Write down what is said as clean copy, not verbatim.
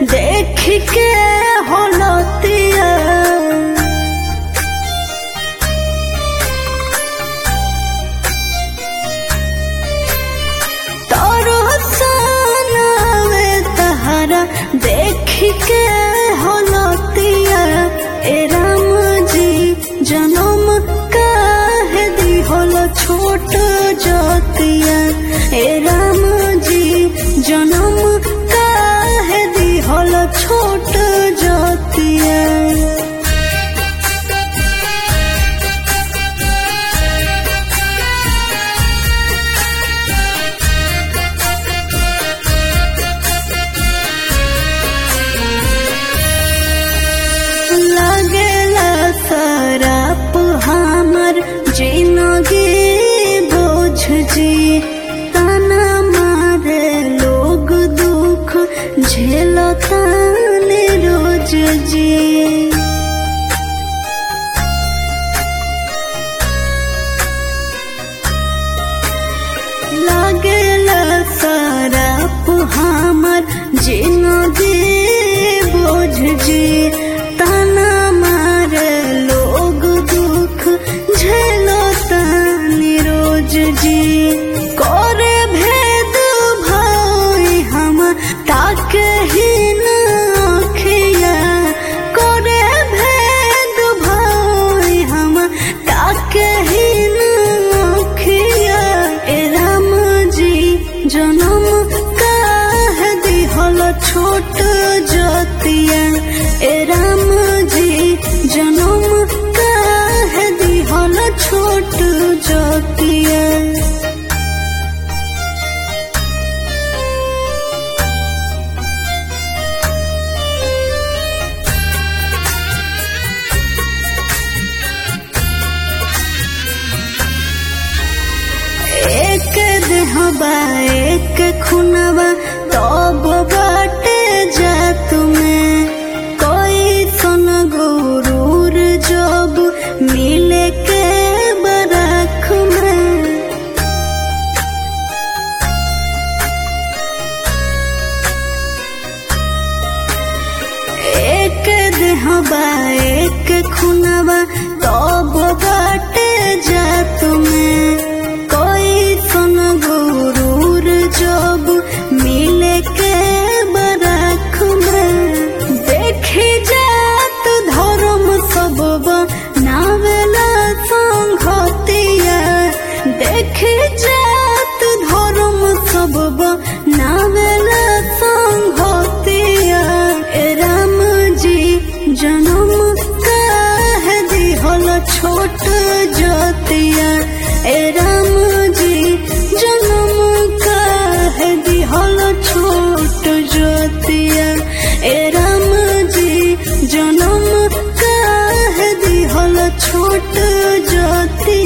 देख के होलतिया देख के होलतिया ए राम जी जनम काहे दी होल छोट जतिया ए राम जी जनम काहे दी होल छोट जतिया हमर जिंदगी बोझ जी ताना मारे लोग दुख झेलताने रोज जी लागेला सराप हमर जिंदगी बोझ जी ताना मारे लोग दुख झेलतानी रोज जी करे भेद भाई हम ताके ही न अखिया करे भेद भाई हम ताके ही न अखिया ए राम जी जनम काहे दी होल छोट जतिया ए राम जी जनम काहे दी होल छोट जतिया एक देहबा एक खुनवा तब बाटे जा तुम्हें कोई सन गुरूर जब मिले के बरख में एक देहबा एक खुनवा तब बाटे जा तुम्हें कोई सन गुरूर जब मिले के बरख में देखी जात धर्म सब नावेला संघतिया देखी जात धर्म सब नावेला संघतिया ए राम जी जनम काहे दी होल छोट जतिया ए राम जी जनम काहे दी होल छोट जतिया ए राम जी जनम काहे दी होल छोट जतिया।